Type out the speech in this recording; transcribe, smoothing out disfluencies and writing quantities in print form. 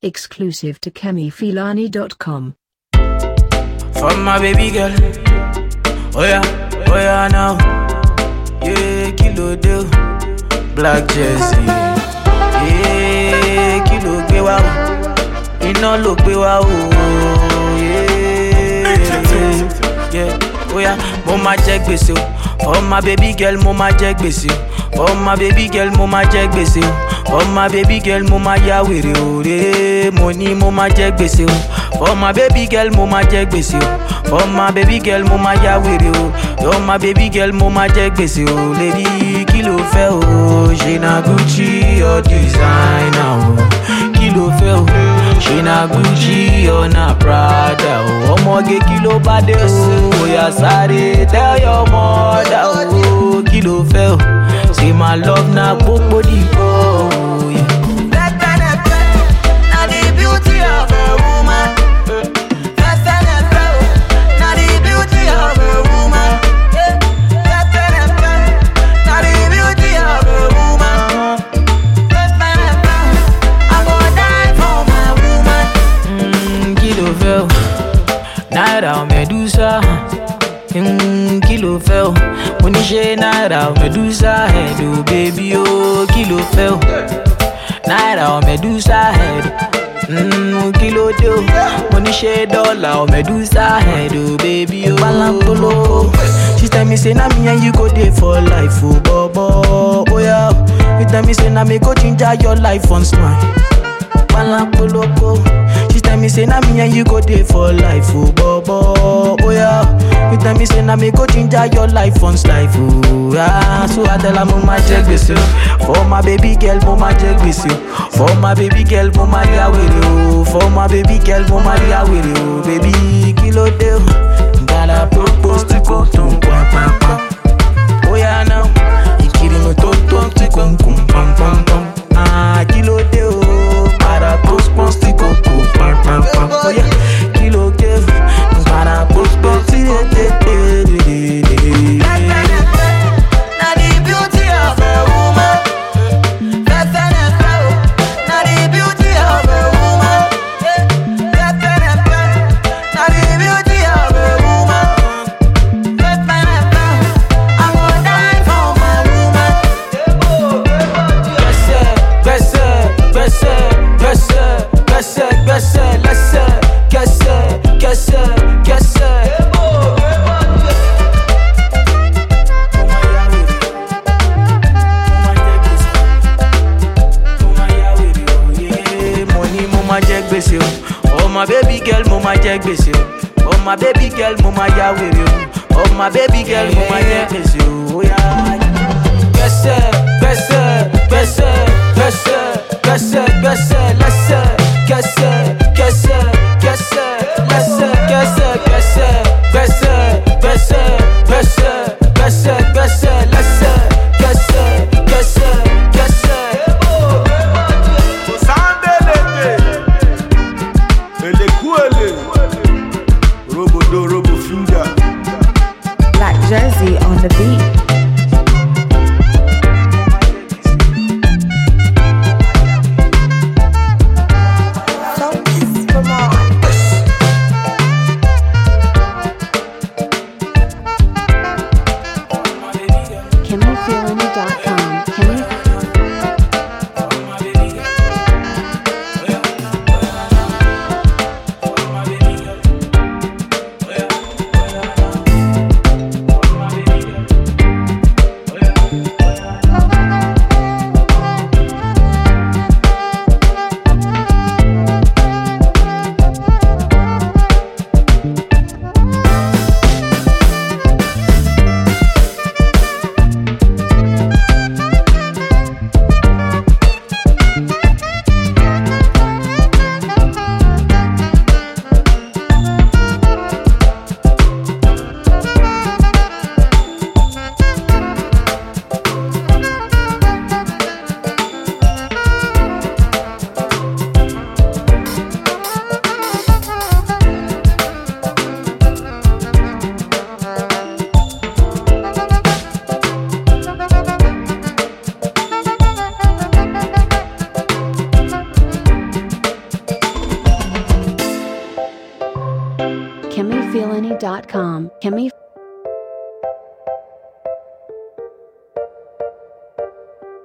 Exclusive to KemiFilani.com. For my baby girl. Oh yeah now. Yeah, kilo deal. Black jersey. Yeah, kilo gbe wa o. Iná ló gbé wa o. Yeah. Oh yeah, mo ma jẹ gbèsè o. For my baby girl, mo ma jẹ gbèsè o. For my baby girl, mo ma jẹ gbèsè o. For my baby girl, mo ma ya wèrè o. Mo ní mo ma jẹ gbèsè o. For my baby girl, mo ma jẹ gbèsè o. For my baby girl, mo ma ya wèrè o. For my baby girl, mo ma jẹ gbèsè o. Lady, kí ló fẹ́ o? Ṣé na Gucci or designer o? Kí ló fẹ́ o? Ṣé na Gucci or na Prada o? Ọmọge kí ló bá dé o? Oya sáré tell your mother o. Kí ló fẹ́ o? Say my love na gbogbo dìbò o. Na the beauty of a woman. Na the beauty of a woman. Na the beauty of a woman. I go die for my woman. Kí ló fẹ́ o? Naira o Medusa. Kí ló fẹ́ o? Mo ní ṣe Naira o Medusa head o baby o. Kí ló fẹ́ o? Naira o Medusa head. Kí ló dé o? Mo ní ṣe dollar o Medusa head o baby o. Balantolo. She tell me say na me and you go dey for life o bobo. Oh yeah. You tell me say na me go ginger your life on smile. Balantolo. She tell me say na me and you go dey for life o bobo. Oh yeah. You tell me say na me go ginger your life on life o. Yeah. So I tell her mo ma jẹ gbèsè o. For my baby girl mo ma jẹ gbèsè o. For my baby girl mo ma ya wèrè o. For my baby girl mo ma ya wèrè o. Baby kí ló dé o? Gotta propose to go to pa. Oh yeah now. Ìkiri mi tó ti kum pam pam. Ah kí ló dé o? Gotta propose to go to pa. Oh yeah. Kí ló dé o? Gotta propose to go to Na the beauty of a woman. Na the beauty of a woman. Na the beauty of a woman. I go die for my woman. Oh my baby girl, mo ma jẹ gbèsè o. Oh my baby girl, mo ma ya wèrè o. Oh my baby girl, mo ma jẹ gbèsè o. Black Jersey on the beat. KemiFilani.com. Kemi